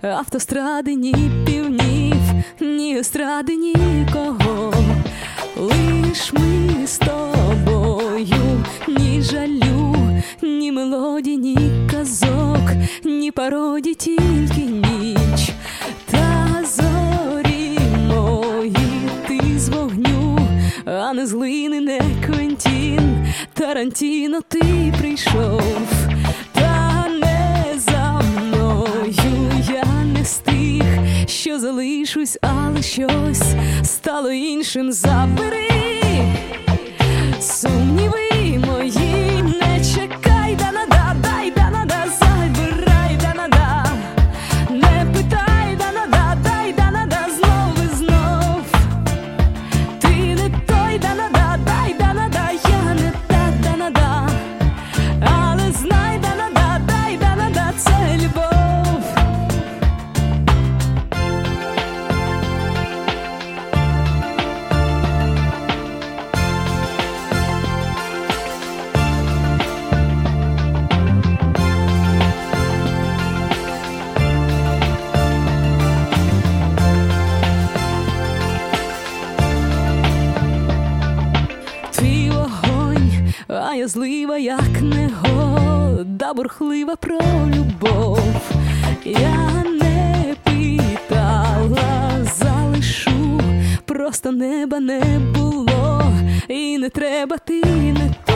автостради, ні півнів, ні естради, нікого. Лиш ми з тобою, ні жалю, ні мелодій, ні казок, ні пародій, тільки ніч та зорі мої. Ти з вогню, а не з глини, не Квентін Тарантіно. Ти прийшов, та не за мною. Я не з тих, що залишусь, але щось стало іншим. Забери сумніви мої, не чекай, да-на-да, дай да-на-да, забирай да-на-да, не питай да-на-да, дай да-на-да, знов і знов. Ти не той да-на-да, дай да-на-да, я не та да-на-да, але знай да-на-да, дай да-на-да, це любов. А я злива, як негода, бурхлива про любов. Я не питала, залишу, просто неба не було. І не треба, ти не